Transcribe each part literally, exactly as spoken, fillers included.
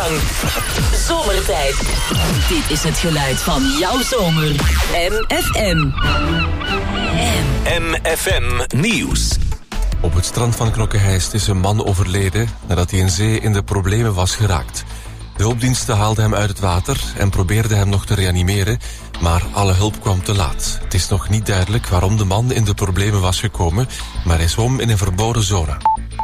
lang. Zomertijd. Dit is het geluid van jouw zomer. M F M. M F M Nieuws. Op het strand van Knokke-Heist is een man overleden nadat hij in zee in de problemen was geraakt. De hulpdiensten haalden hem uit het water en probeerden hem nog te reanimeren, maar alle hulp kwam te laat. Het is nog niet duidelijk waarom de man in de problemen was gekomen, maar hij zwom in een verboden zone.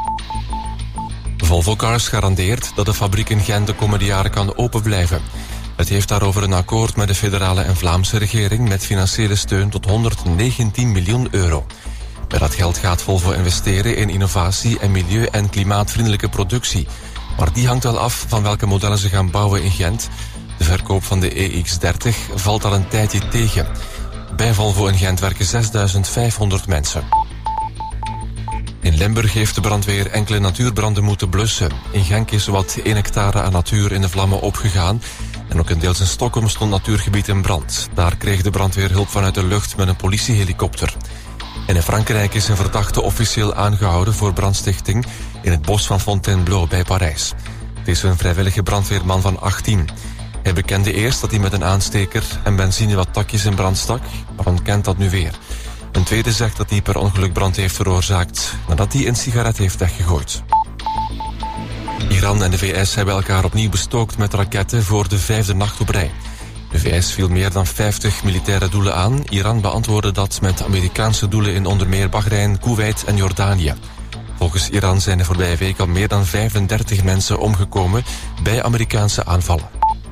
Volvo Cars garandeert dat de fabriek in Gent de komende jaren kan open blijven. Het heeft daarover een akkoord met de federale en Vlaamse regering met financiële steun tot honderdnegentien miljoen euro. Met dat geld gaat Volvo investeren in innovatie en milieu- en klimaatvriendelijke productie. Maar die hangt wel af van welke modellen ze gaan bouwen in Gent. De verkoop van de E X dertig valt al een tijdje tegen. Bij Volvo in Gent werken zesduizend vijfhonderd mensen. In Limburg heeft de brandweer enkele natuurbranden moeten blussen. In Genk is zowat één hectare aan natuur in de vlammen opgegaan. En ook in deels in Stockholm stond natuurgebied in brand. Daar kreeg de brandweer hulp vanuit de lucht met een politiehelikopter. En in Frankrijk is een verdachte officieel aangehouden voor brandstichting in het bos van Fontainebleau bij Parijs. Het is een vrijwillige brandweerman van achttien. Hij bekende eerst dat hij met een aansteker en benzine wat takjes in brand stak, maar ontkent dat nu weer. Een tweede zegt dat hij per ongeluk brand heeft veroorzaakt nadat hij een sigaret heeft weggegooid. Iran en de V S hebben elkaar opnieuw bestookt met raketten voor de vijfde nacht op rij. De V S viel meer dan vijftig militaire doelen aan. Iran beantwoordde dat met Amerikaanse doelen in onder meer Bahrein, Kuwait en Jordanië. Volgens Iran zijn de voorbije week al meer dan vijfendertig mensen omgekomen bij Amerikaanse aanvallen.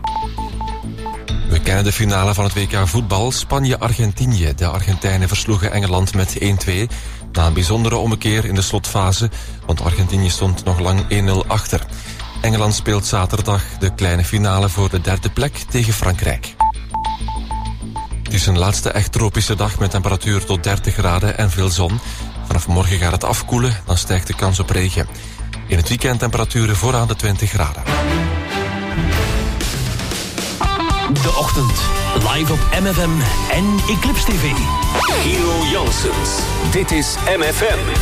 We kennen de finale van het W K voetbal, Spanje-Argentinië. De Argentijnen versloegen Engeland met één twee. Na een bijzondere ommekeer in de slotfase, want Argentinië stond nog lang één nul achter. Engeland speelt zaterdag de kleine finale voor de derde plek tegen Frankrijk. Het is een laatste echt tropische dag met temperatuur tot dertig graden en veel zon. Vanaf morgen gaat het afkoelen, dan stijgt de kans op regen. In het weekend temperaturen vooraan de twintig graden. De ochtend, live op M F M en Eclipse T V. Giro Janssens, dit is M F M.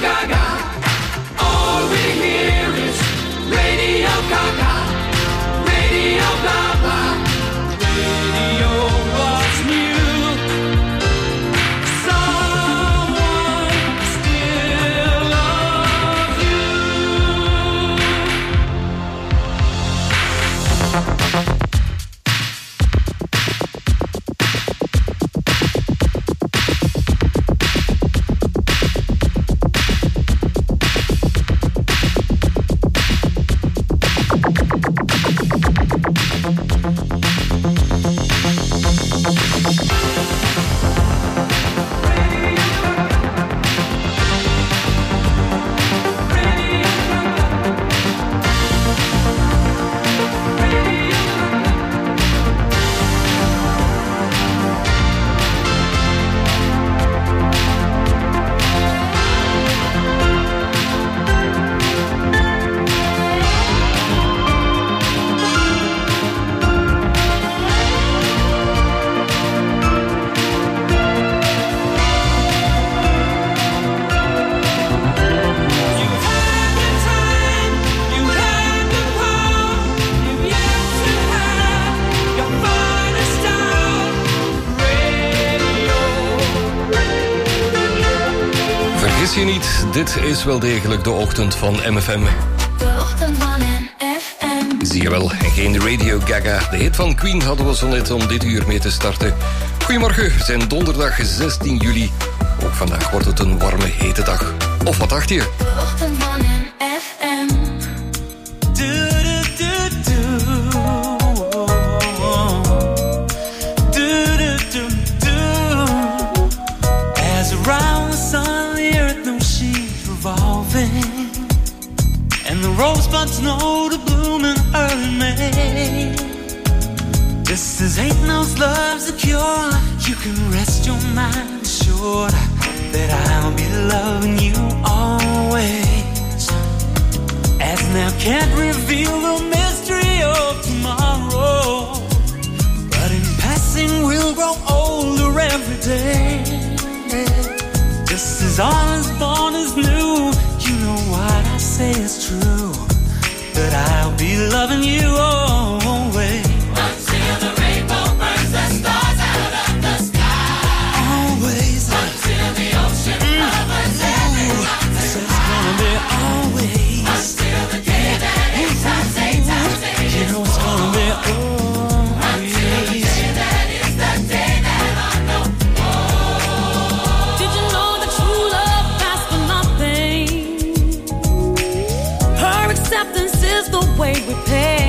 Gaga. All we hear is Radio Gaga, Radio blah blah. Radio was new. Someone still loves you. Vergis je niet, dit is wel degelijk de ochtend van M F M. De ochtend van M F M. Zie je wel, en geen Radio Gaga. De hit van Queen hadden we zo net om dit uur mee te starten. Goedemorgen, we zijn donderdag zestien juli. Ook vandaag wordt het een warme, hete dag. Of wat dacht je? De ochtend van M F M. Do do do do. Do do do do. As around the sun, the earth knows she's revolving, and the rosebuds know to bloom in early May. Just as hate knows love's the cure, you can rest your mind assured that I'll be loving you always. As now can't reveal the mystery of tomorrow, but in passing we'll grow older every day. Just as all is born is new, you know what I say is true, that I'll be loving you always. Until the rainbow burns the stars out of the sky. Always. Until the ocean covers every mountain. So it's gonna be always. Until the day that eight times eight times eight. You know it's gonna be always. Until the day that is the day that I know. Did you know that true love lasts for nothing? Her acceptance is the way we pay.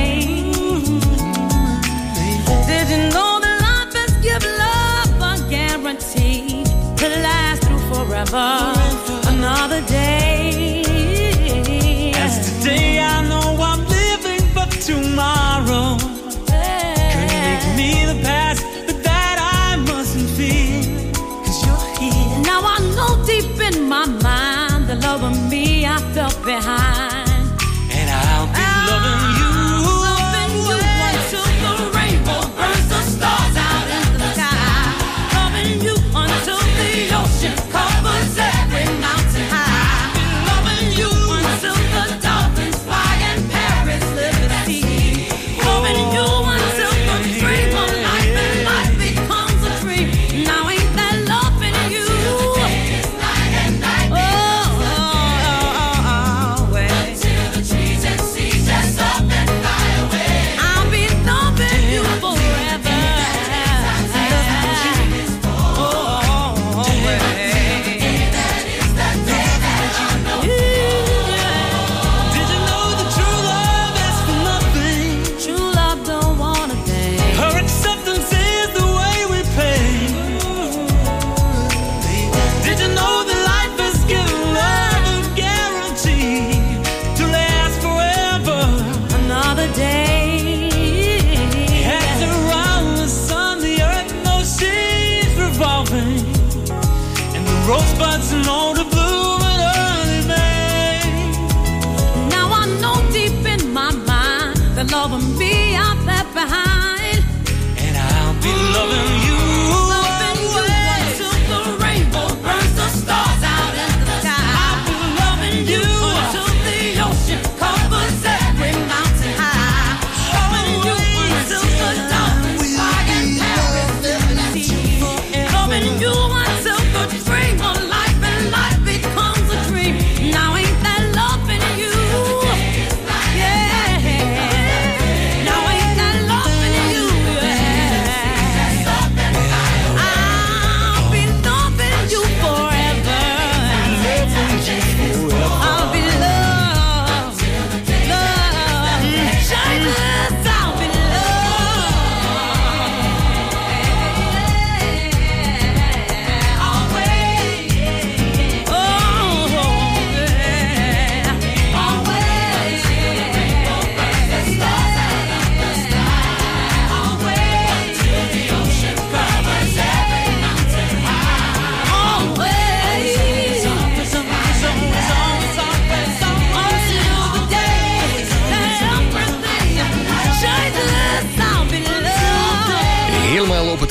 Did you know that life has given love a guarantee to last through forever? Another day. As today I know I'm living for tomorrow. Could make me the past, but that I mustn't fear, 'cause you're here. Now I know deep in my mind the love of me I felt behind. And I'll be loving you. Loving you until the rainbow burns the stars out in the sky. Loving you until the ocean covers every mountain high. I'll be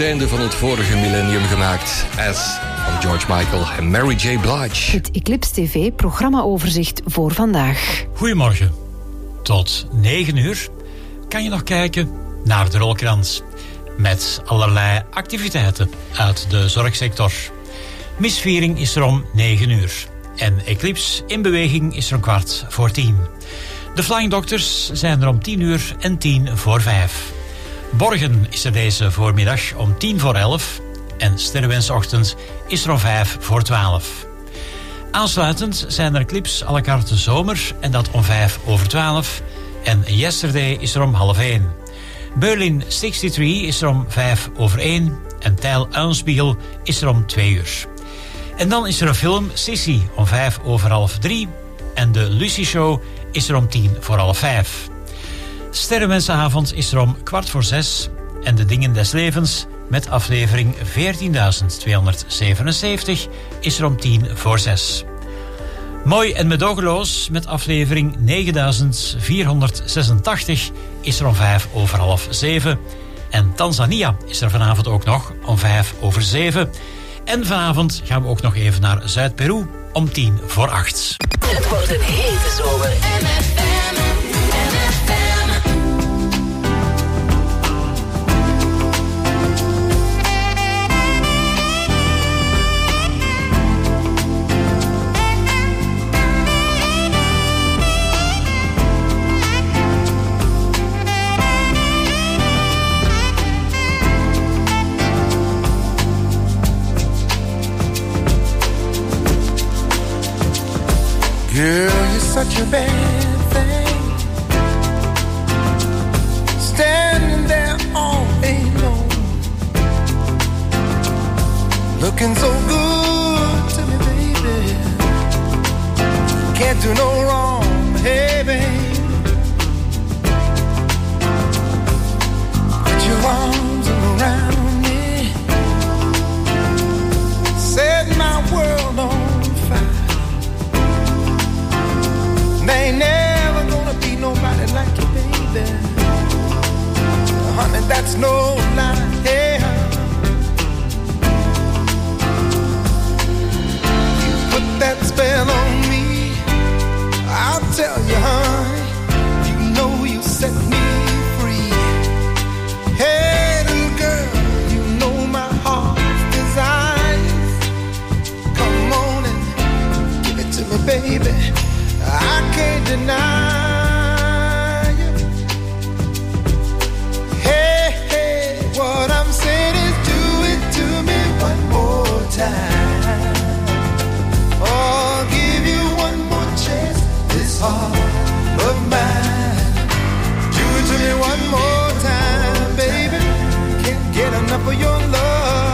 einde van het vorige millennium gemaakt. As van George Michael en Mary J. Blige. Het Eclipse T V-programmaoverzicht voor vandaag. Goedemorgen. Tot negen uur kan je nog kijken naar de rolkrans. Met allerlei activiteiten uit de zorgsector. Misviering is er om negen uur. En Eclipse in beweging is er om kwart voor tien. De Flying Doctors zijn er om tien uur en tien voor vijf. Borgen is er deze voormiddag om tien voor elf. En Sterrenwensochtend is er om vijf voor twaalf. Aansluitend zijn er Eclipse à la carte zomer en dat om vijf over twaalf. En Yesterday is er om half één. Berlin drieënzestig is er om vijf over één. En Tijl Uilenspiegel is er om twee uur. En dan is er een film, Sissy, om vijf over half drie. En de Lucy Show is er om tien voor half vijf. Sterrenwensenavond is er om kwart voor zes. En de Dingen des Levens met aflevering veertienduizend tweehonderdzevenenzeventig is er om tien voor zes. Mooi en medogeloos met aflevering negenduizend vierhonderdzesentachtig is er om vijf over half zeven. En Tanzania is er vanavond ook nog om vijf over zeven. En vanavond gaan we ook nog even naar Zuid-Peru om tien voor acht. Het wordt een hete zomer. M F M, M F M. Girl, you're such a bad thing, standing there all alone, looking so good to me, baby. Can't do no wrong, hey, baby. Put your arms around me, set my world on fire. There ain't never gonna be nobody like you, baby. Honey, that's no lie. Hey, you put that spell on me, I'll tell you, honey. You know you set me free. Hey, little girl, you know my heart's desires. Come on and give it to me, baby. I can't deny you. Hey, hey, what I'm saying is do it to me one more time. Oh, I'll give you one more chance, this heart of mine. Do it to me one more time, baby. Can't get enough of your love.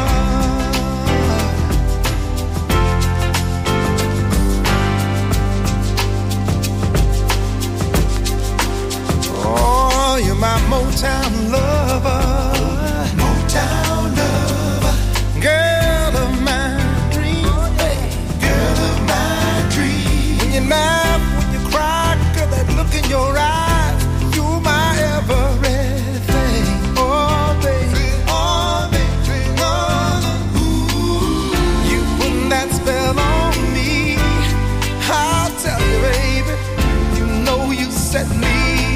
You're my Motown lover, Motown lover, girl of my dreams, hey, girl of my dreams. When you laugh, when you cry, girl, that look in your eyes, you're my everything. Oh, baby, oh, baby, oh, ooh. You put that spell on me, I'll tell you, baby, you know you set me.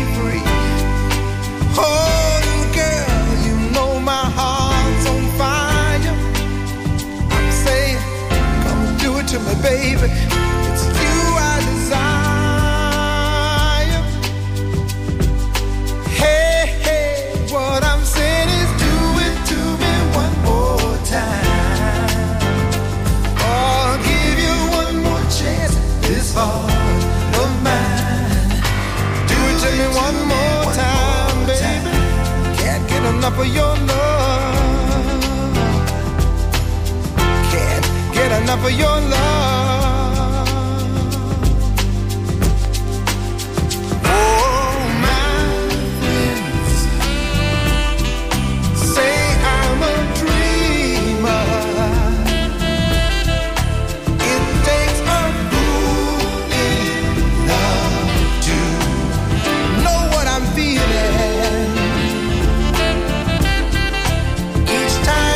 Oh, little girl, you know my heart's on fire. I'm saying, come do it to me, baby. It's you I desire. Hey, hey, what I'm saying is do it to me one more time. Oh, I'll give you one more chance, this heart of mine. Do it to me one more time. Enough of your love. Can't get enough of your love. Oh, my friends say I'm a dreamer. It takes a fool in love to know what I'm feeling. Time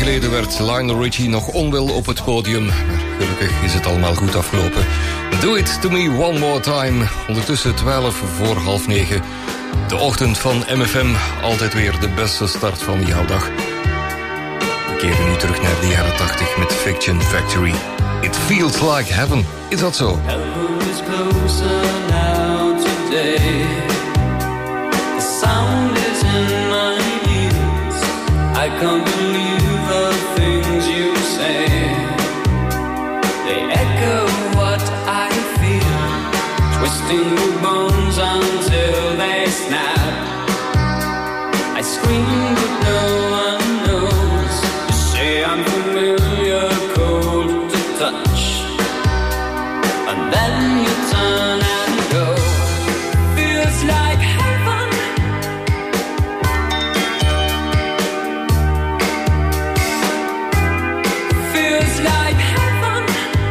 geleden werd Lionel Richie nog onwel op het podium. Maar gelukkig is het allemaal goed afgelopen. Do It To Me One More Time. Ondertussen twaalf voor half negen. De ochtend van M F M. Altijd weer de beste start van jouw dag. We keren nu terug naar de jaren tachtig met Fiction Factory. It feels like heaven. Is dat zo? Heaven is closer now today. The sound is in my ears. I can't believe the things you say. They echo what I feel, twisting the bones until they snap. I scream but no one knows. You say I'm familiar, cold to touch, and then you turn and go. Feels like heaven. Feels like heaven.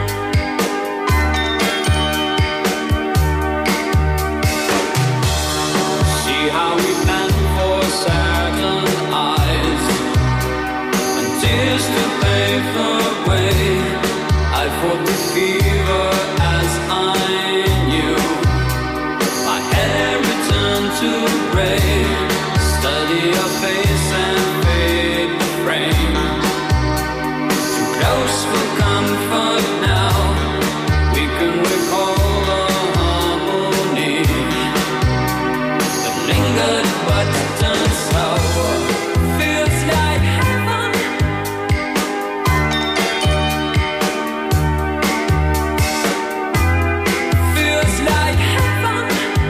See how we plan for second eyes and tears to pave the way. I fought the fever as I knew. My hair returned to gray. Study your face and fade the frame. Too close for comfort now. We can recall the harmony that lingered but turned sour. Feels like heaven. Feels like heaven.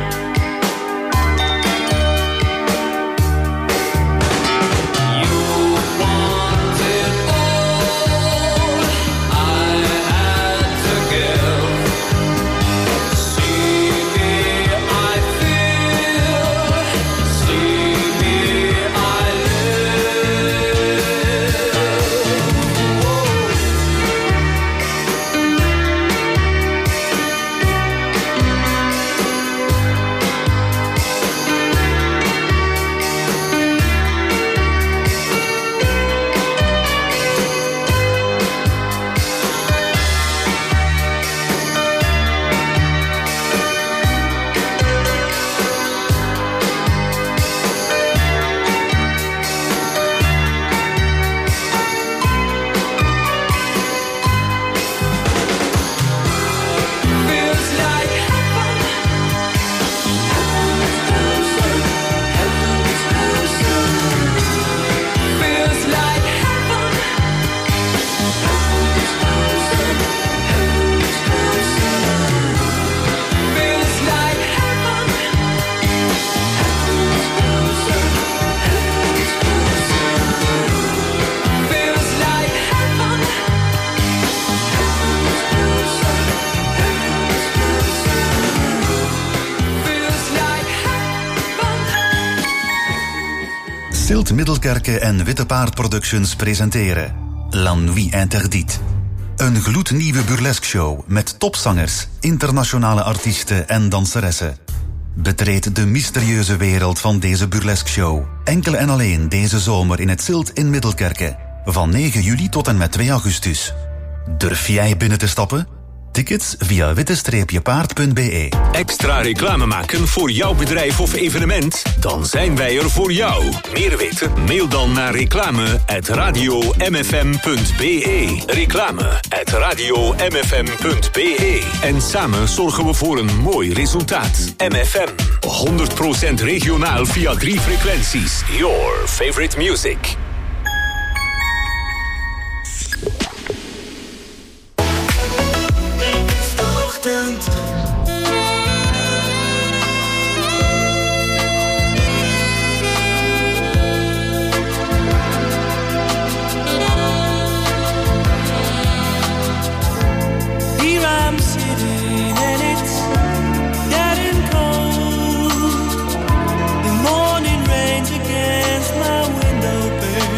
You want it all. I had to give. See me, I feel. See me, I live. Feels like heaven. Heaven is closer. Heaven is closer. Feels like heaven. Heaven is closer. Heaven is closer. Feels like heaven. Heaven is closer. Heaven is closer. Feels like heaven. Heaven is closer. Heaven is closer. Feels like heaven. Silt Middelkerke en Witte Paard Productions presenteren La Nuit Interdite. Een gloednieuwe burlesque show met topzangers, internationale artiesten en danseressen. Betreed de mysterieuze wereld van deze burlesque show. Enkel en alleen deze zomer in het Silt in Middelkerke. Van negen juli tot en met twee augustus. Durf jij binnen te stappen? Tickets via witte paard punt b e. Extra reclame maken voor jouw bedrijf of evenement? Dan zijn wij er voor jou. Meer weten? Mail dan naar reclame at radio m f m punt b e. Reclame at radio m f m punt b e. En samen zorgen we voor een mooi resultaat. M F M. honderd procent regionaal via drie frequenties. Your favorite music. Here I'm sitting and it's getting cold. The morning rain's against my window pane.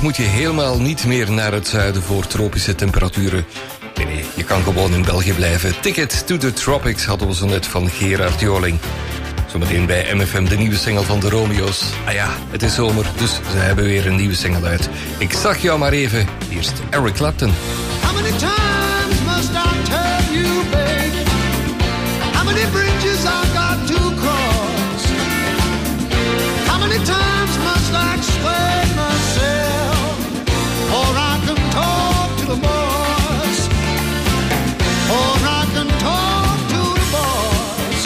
moet je helemaal niet meer naar het zuiden voor tropische temperaturen. Nee, nee, je kan gewoon in België blijven. Ticket to the Tropics hadden we zo net van Gerard Joling. Zometeen bij M F M de nieuwe single van de Romeo's. Ah ja, het is zomer, dus ze hebben weer een nieuwe single uit. Ik zag jou maar even. Eerst Eric Clapton. How many times must I tell you, baby? How many bridges I got to cross? How many times must I explain myself? Or I can talk to the boss. Or I can talk to the boss.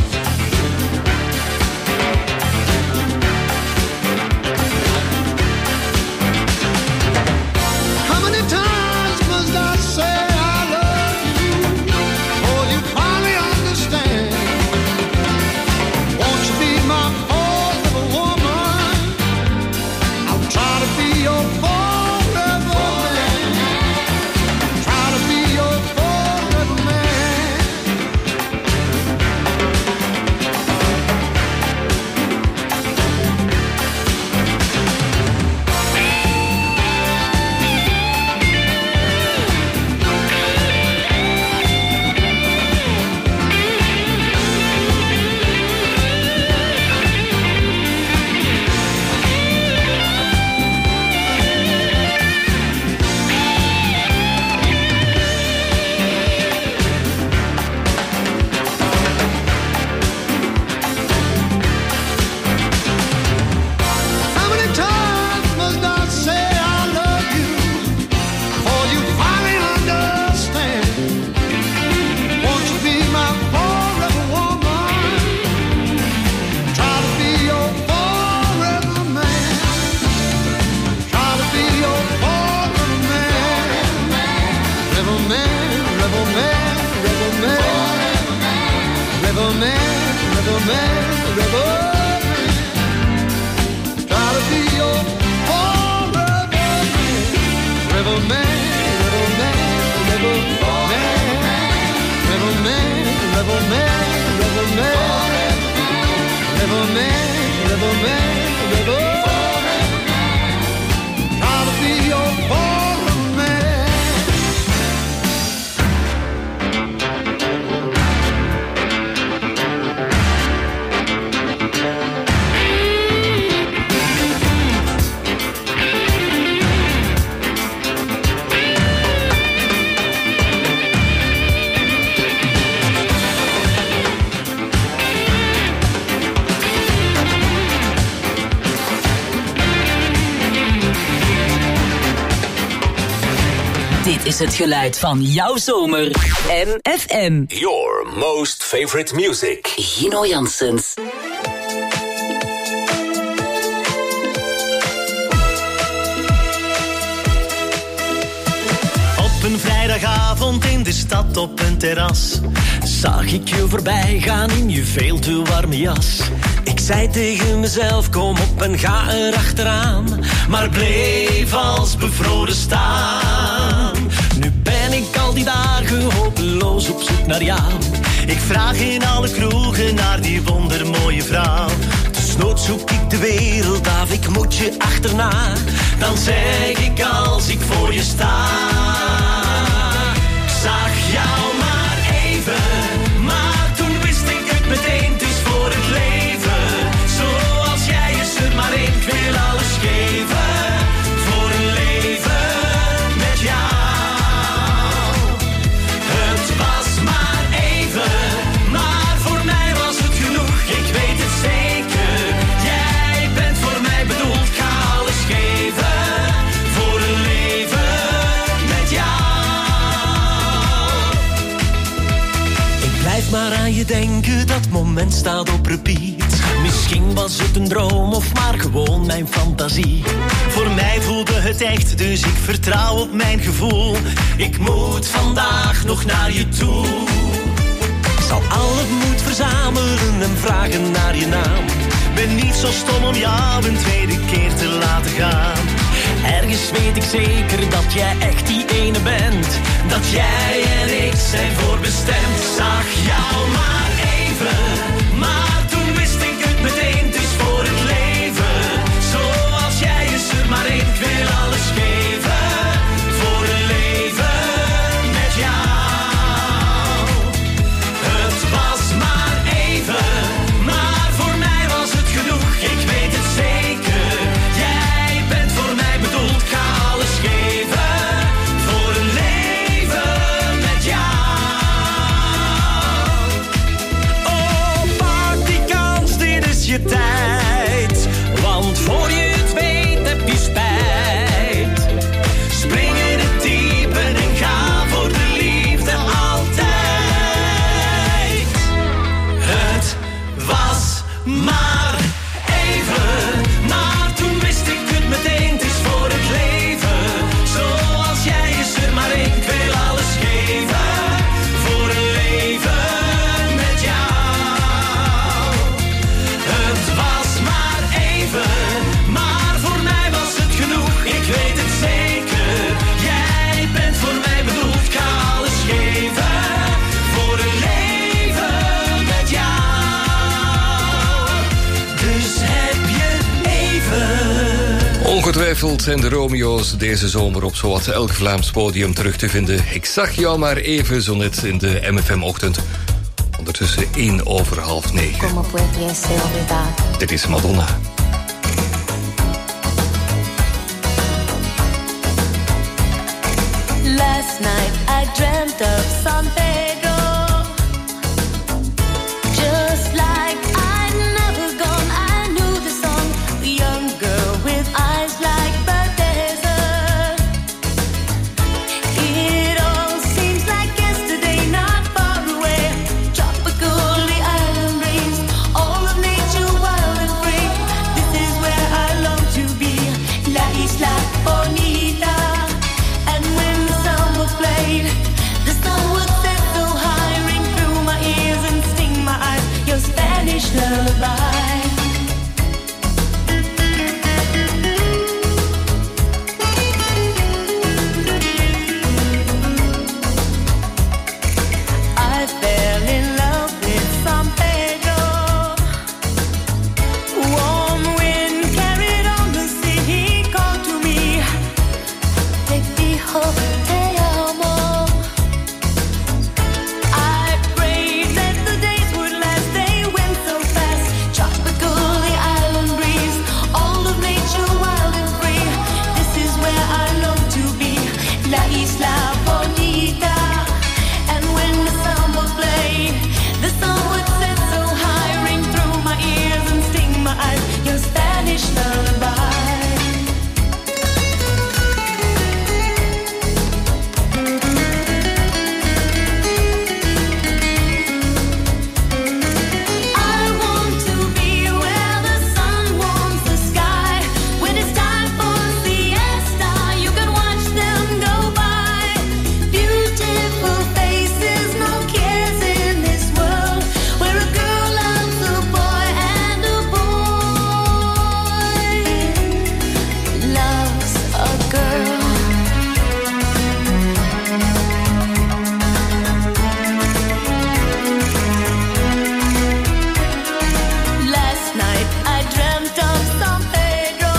How many times must I say I love you? Oh, you finally understand. Won't you be my forever woman? I'll try to be your forever man. Try to be your forever man. How many times must I say I love you before you finally understand? Won't you be my forever woman? Try to be your forever man. Try to be your forever man. Rebel man, rebel man, rebel man. Rebel man, rebel man, rebel man. Try to be your forever man. Rebel man, rebel man, rebel man. Rebel man, rebel man, rebel man. Rebel man, rebel man, rebel man. Try to be your forever man. Dit is het geluid van jouw zomer. M F M. Your most favorite music. Gino Janssens. Op een vrijdagavond in de stad op een terras zag ik je voorbij gaan in je veel te warme jas. Ik zei tegen mezelf, kom op en ga erachteraan, maar bleef als bevroren staan. Nu ben ik al die dagen hopeloos op zoek naar jou. Ik vraag in alle kroegen naar die wondermooie vrouw. Desnoods zoek ik de wereld af, ik moet je achterna. Dan zeg ik als ik voor je sta. Ik zag jou maar even, maar toen wist ik het meteen, het is voor het leven. Zoals jij is er maar één, ik wil alles geven. Voor een leven met jou. Het was maar even, maar voor mij was het genoeg. Ik weet het zeker, jij bent voor mij bedoeld. Ik ga alles geven voor een leven met jou. Ik blijf maar aan je denken, dat moment staat op repeat. Misschien was het een droom of maar gewoon mijn fantasie. Voor mij voelde het echt, dus ik vertrouw op mijn gevoel. Ik moet vandaag nog naar je toe. Ik zal al het moed verzamelen en vragen naar je naam. Ben niet zo stom om jou een tweede keer te laten gaan. Ergens weet ik zeker dat jij echt die ene bent. Dat jij en ik zijn voorbestemd. Ik zag jou maar even, maar toen wist ik het meteen. Het is voor het leven, zoals jij is er maar één. Ik wil alles geven. Ongetwijfeld zijn de Romeo's deze zomer op zowat elk Vlaams podium terug te vinden. Ik zag jou maar even zo net in de M F M-ochtend. Ondertussen één over half negen. Dit is Madonna. Last night I dreamt of San Pedro, just like I'd never gone. I knew the song, the young girl with eyes like the desert. It all seems like yesterday, not far away. Tropical, the island breeze, all of nature wild and free. This is where I long to be, La Isla Bonita. And when the sun was played, the sun would set so high, ring through my ears and sting my eyes, your Spanish lullaby. I fell in love with San Pedro. Warm wind carried on the sea, he called to me, te dijo te amo. I prayed that the days would last, they went so fast. Tropical, the island breeze, all of nature wild and free. This is where I long to be, La Isla Bonita. And when the samba played, the sun would set so high, ring through my ears and sting my eyes, your Spanish lullaby. I want to be where the sun warms the sky. When it's time for siesta, you can watch them go by. Beautiful faces, no cares in this world, where a girl loves a boy and a boy loves a girl. Last night I dreamt of San Pedro.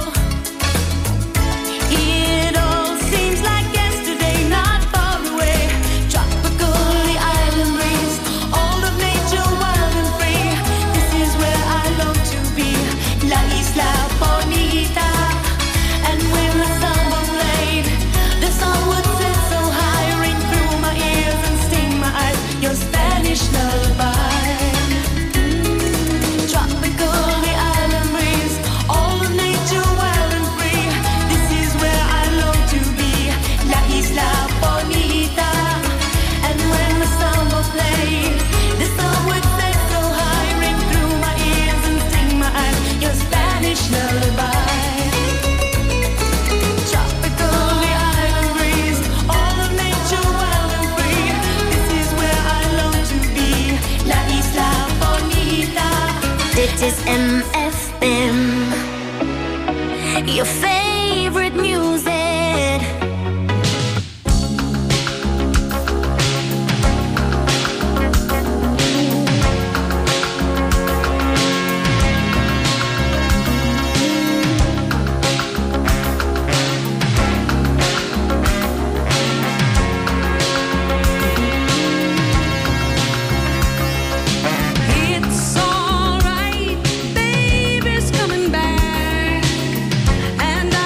It all seems like yesterday, not far away. Tropical, the island breeze, all of nature wild and free. This is where I long to be, La Isla Bonita. And when the sun was played, the sun would set so high, ring through my ears and sting my eyes, your Spanish lullaby. Tropical, the island breeze, all of nature wild and free. This is where I long to be, La Isla Bonita. And when the sun was played, the sun would set so high, ring through my ears and sting my eyes, your Spanish lullaby. Tropical, the island breeze, all of nature wild and free. This is where I long to be, La Isla Bonita. Dit is M F M, your favorite music. It's alright, baby's coming back, and I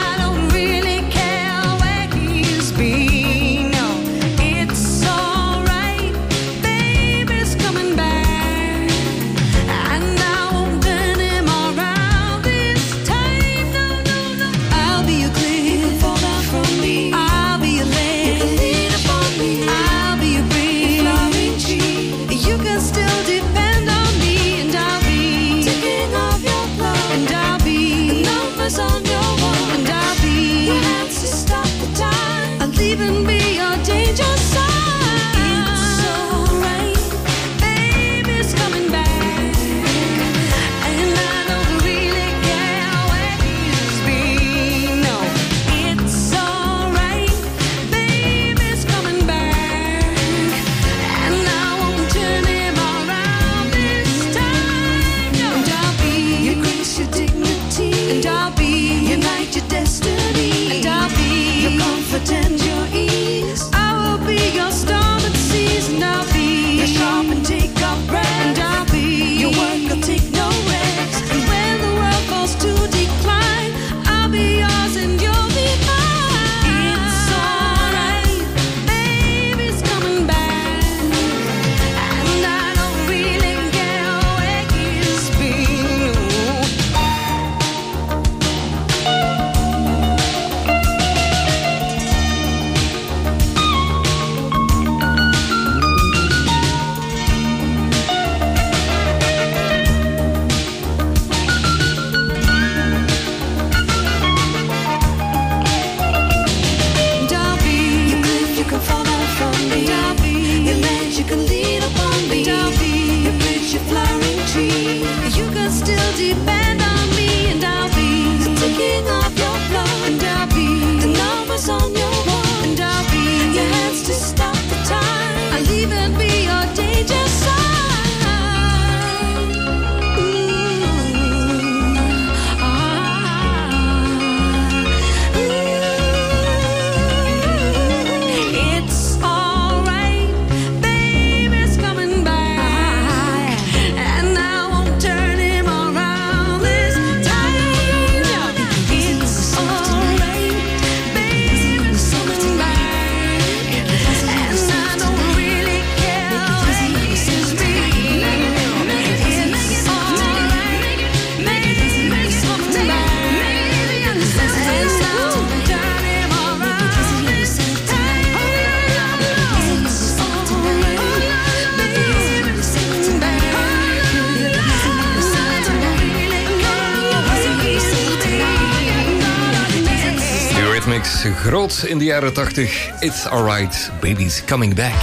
groot in de jaren tachtig. It's alright, baby's coming back.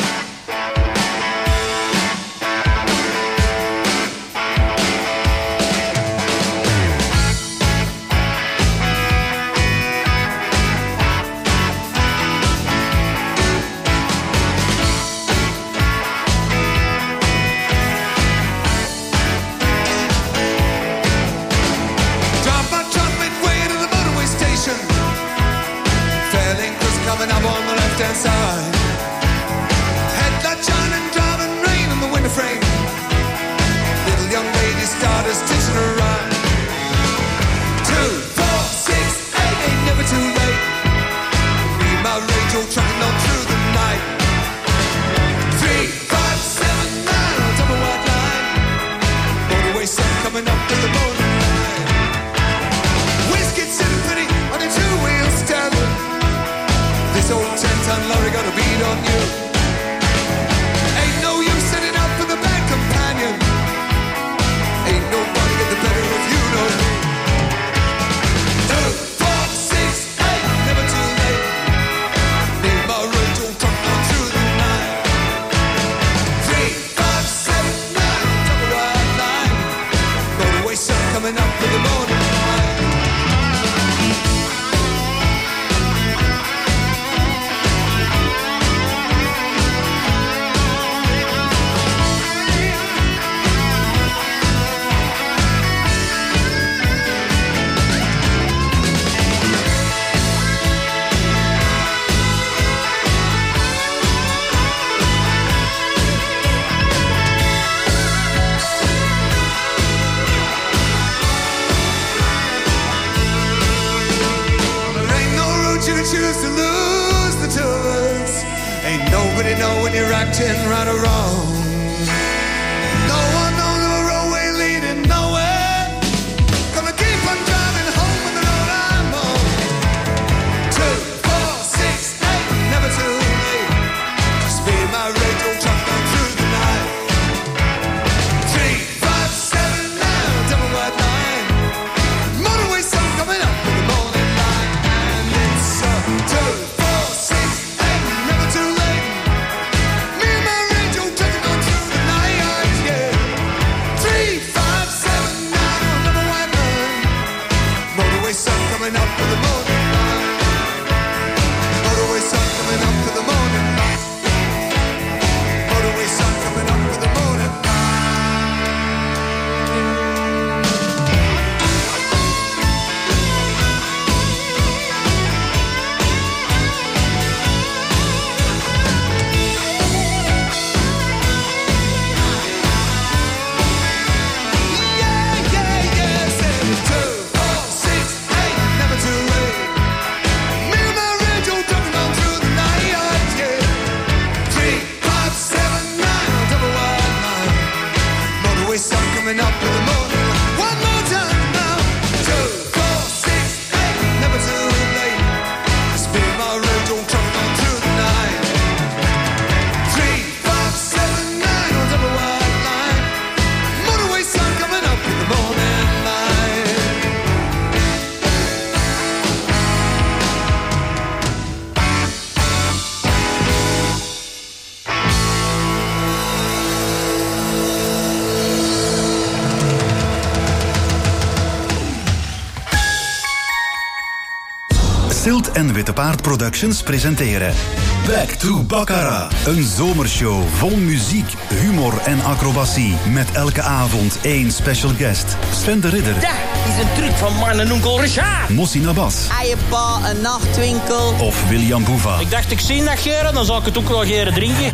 Silt en Witte Paard Productions presenteren Back to Baccarat. Een zomershow vol muziek, humor en acrobatie. Met elke avond één special guest. Sven de Ridder. Dat is een truc van man en onkel Richard. Mossi Nabas. Eiepa, een nachtwinkel. Of William Boeva. Ik dacht, ik zie dat geren, dan zal ik het ook wel geren drinken.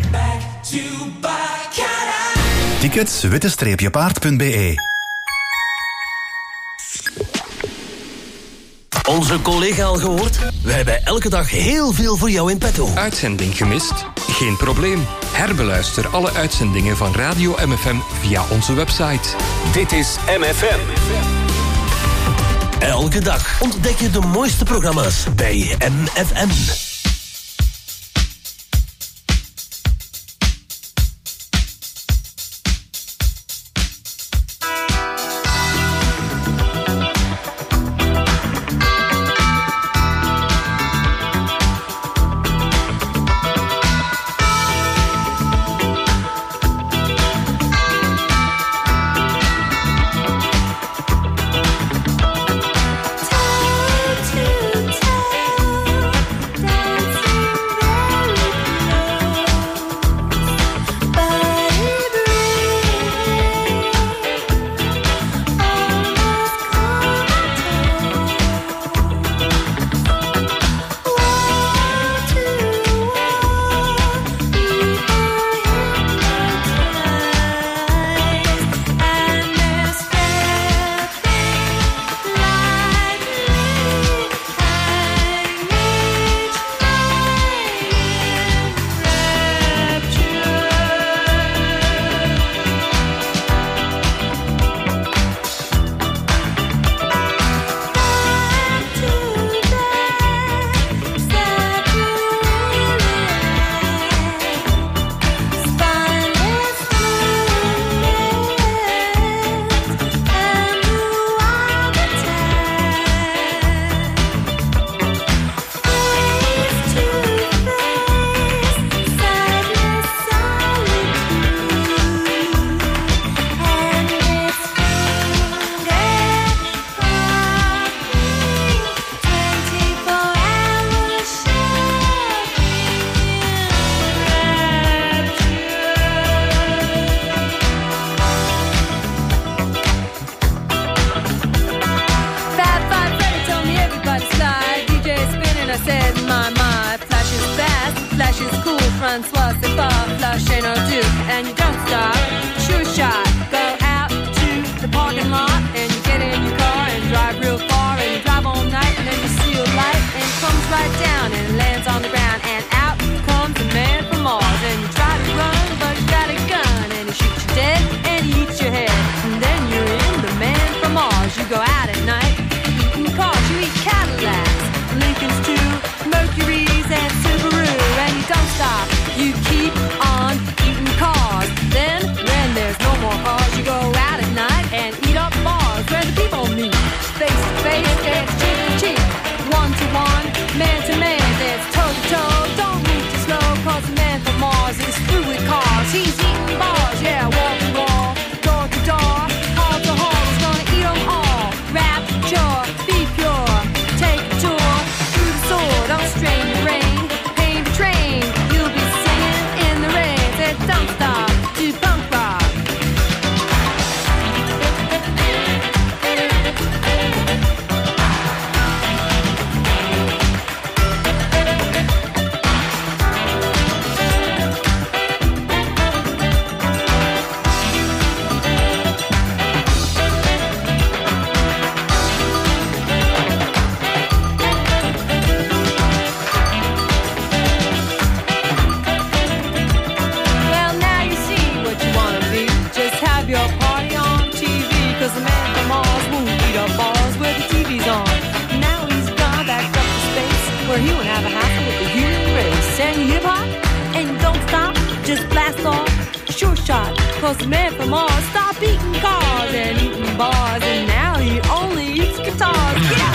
Tickets witte-paard punt b e. Onze collega al gehoord? Wij hebben elke dag heel veel voor jou in petto. Uitzending gemist? Geen probleem. Herbeluister alle uitzendingen van Radio M F M via onze website. Dit is M F M. Elke dag ontdek je de mooiste programma's bij M F M. just blast off. Sure shot, cause the man from Mars stopped eating cars and eating bars, and now he only eats guitars. Yeah!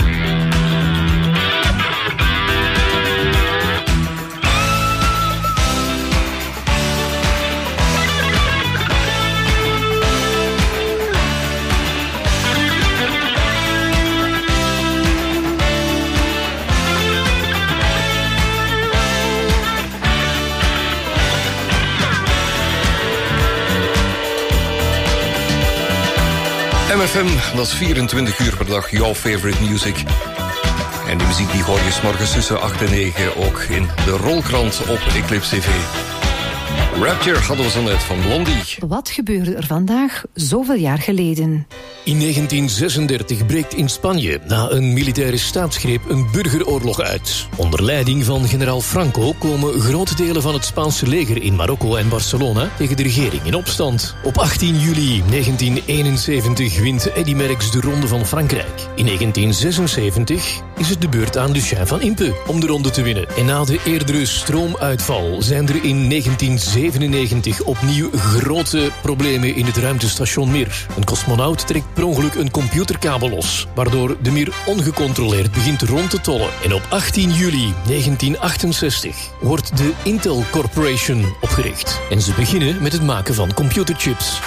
M F M, dat is vierentwintig uur per dag jouw favorite music. En die muziek die hoor je 's morgens tussen acht en negen ook in de rolkrant op Eclipse T V. Rapture hadden we zo net van Blondie. Wat gebeurde er vandaag zoveel jaar geleden? In negentien zesendertig breekt in Spanje na een militaire staatsgreep een burgeroorlog uit. Onder leiding van generaal Franco komen grote delen van het Spaanse leger in Marokko en Barcelona tegen de regering in opstand. Op achttien juli negentien eenenzeventig wint Eddy Merckx de Ronde van Frankrijk. In negentien zesenzeventig is het de beurt aan Lucien van Impe om de ronde te winnen. En na de eerdere stroomuitval zijn er in negentien zevenennegentig opnieuw grote problemen in het ruimtestation Mir. Een cosmonaut trekt per ongeluk een computerkabel los, waardoor de Mir ongecontroleerd begint rond te tollen. En op achttien juli negentien achtenzestig wordt de Intel Corporation opgericht. En ze beginnen met het maken van computerchips.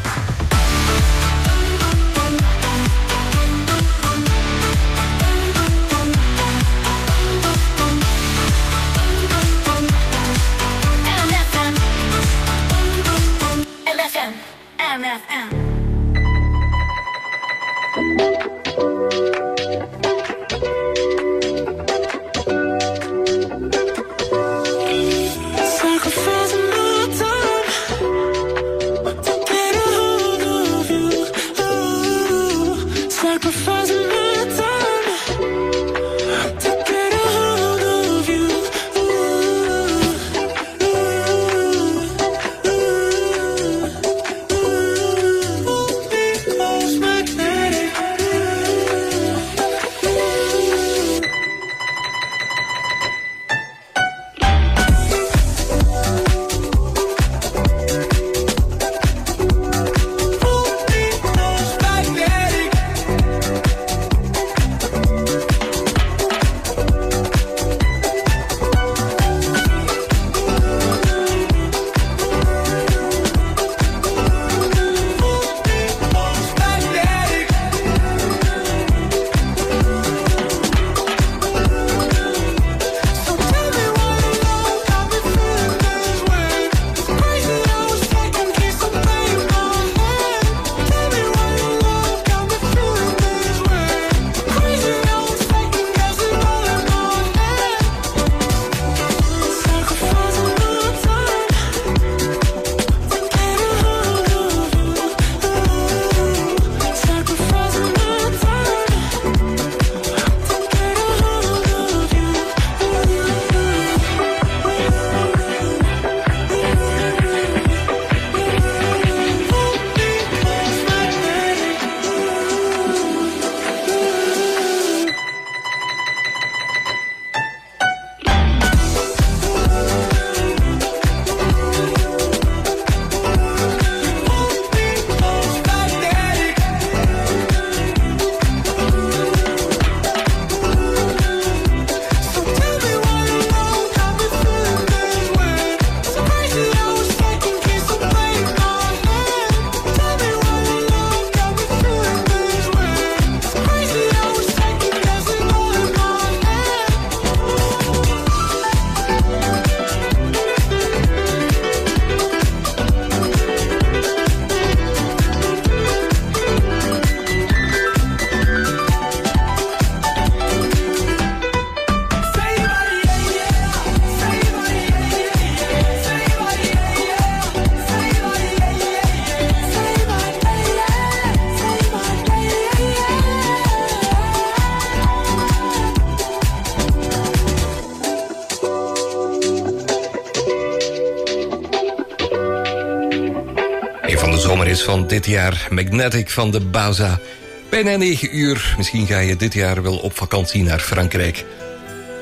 Van dit jaar, Magnetic van de Bauza. Bijna negen uur. Misschien ga je dit jaar wel op vakantie naar Frankrijk.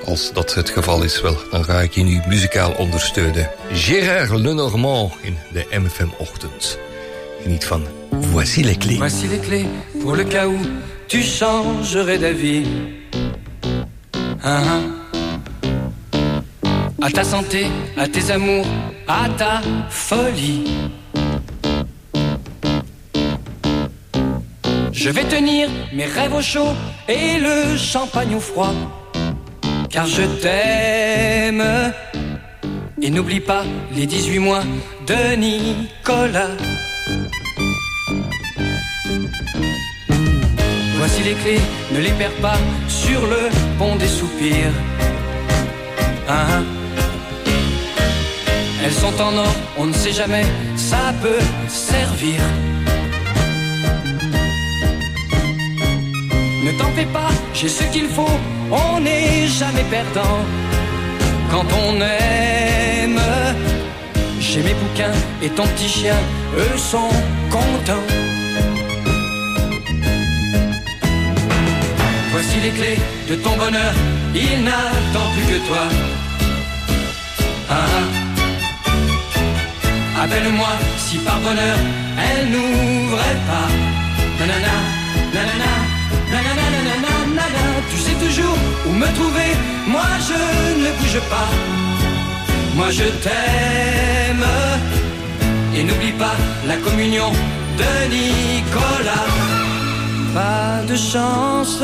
Als dat het geval is, wel, dan ga ik je nu muzikaal ondersteunen. Gérard Lenormand in de M F M-ochtend. Geniet van Voici les clés. Voici les clés pour le cas où tu changerais d'avis. Hein, hein. À ta santé, à tes amours, à ta folie. Je vais tenir mes rêves au chaud et le champagne au froid. Car je t'aime. Et n'oublie pas les dix-huit mois de Nicolas. Voici les clés, ne les perds pas sur le pont des soupirs. Hein? Elles sont en or, on ne sait jamais, ça peut servir. Ne t'en fais pas, j'ai ce qu'il faut, on n'est jamais perdant. Quand on aime, j'ai mes bouquins et ton petit chien, eux sont contents. Voici les clés de ton bonheur, il n'attend plus que toi. Ah, appelle-moi si par bonheur elle n'ouvrait pas. Nanana, nanana, nanana, nanana, nanana. Tu sais toujours où me trouver, moi je ne bouge pas. Moi je t'aime. Et n'oublie pas la communion de Nicolas. Pas de chance,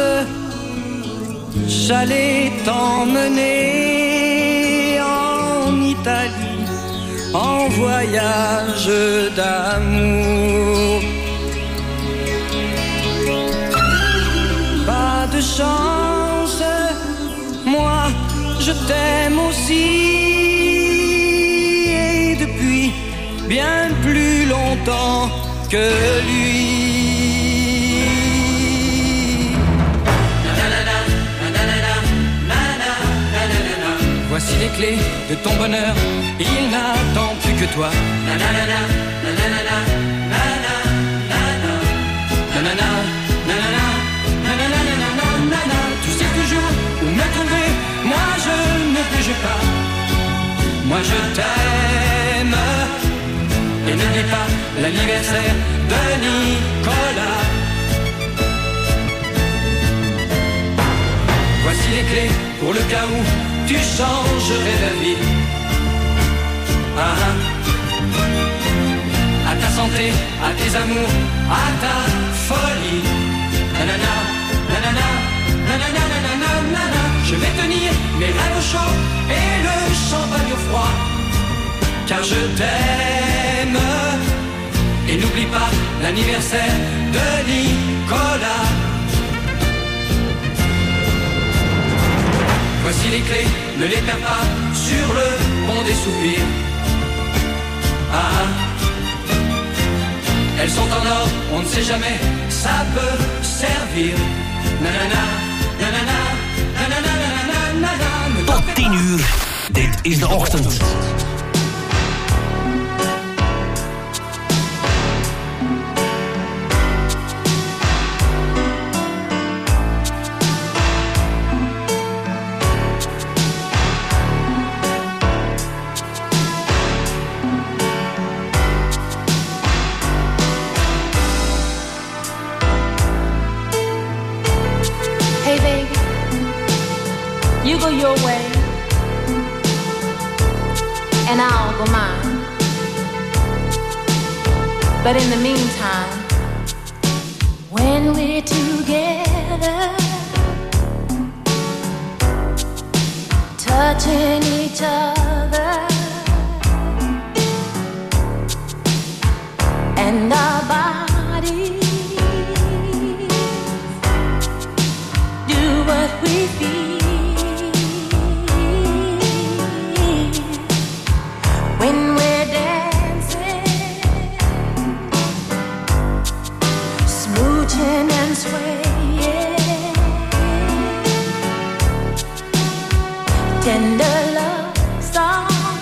j'allais t'emmener en Italie, en voyage d'amour. Pas de chance, moi je t'aime aussi, et depuis bien plus longtemps que lui. Voici les clés de ton bonheur, il n'attend plus que toi. Nanana, nanana, nanana, nanana, nanana, nanana, nanana, nanana. Tu sais toujours où me trouver, moi je ne bouge pas. Moi je t'aime. Et n'oublie pas l'anniversaire de Nicolas. Voici les clés pour le cas où tu changerais d'avis. Ah, ah. À ta santé, à tes amours, à ta folie. Nanana, nanana, nanana, nanana, nanana. Je vais tenir mes rêves au chaud et le champagne au froid. Car je t'aime. Et n'oublie pas l'anniversaire de Nicolas. Voici les clés, ne les perds pas sur le pont des soupirs. Ah, elles sont en or, on ne sait jamais, ça peut servir. Nanana, nanana, nanana, nanana, nanana. Tot tien uur, dit is de ochtend. You go your way, and I'll go mine. But in the meantime, when we're together, touching each other, and our bodies do what we feel. When we're dancing, smooching and swaying, tender love song,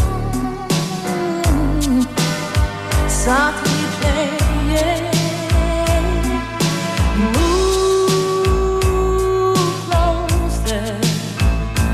softly playing. Move closer,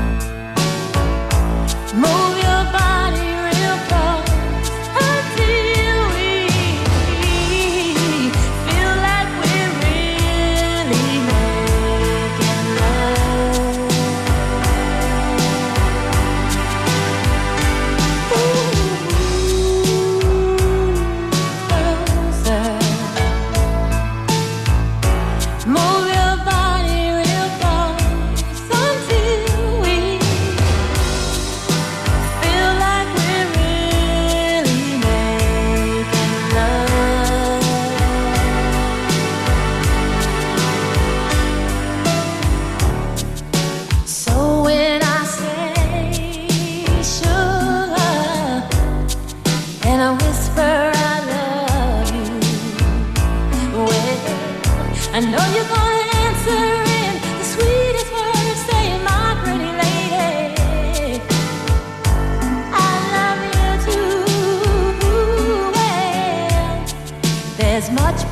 and I whisper I love you. Well, I know you're gonna answer in the sweetest words, saying, my pretty lady, I love you too. Well, there's much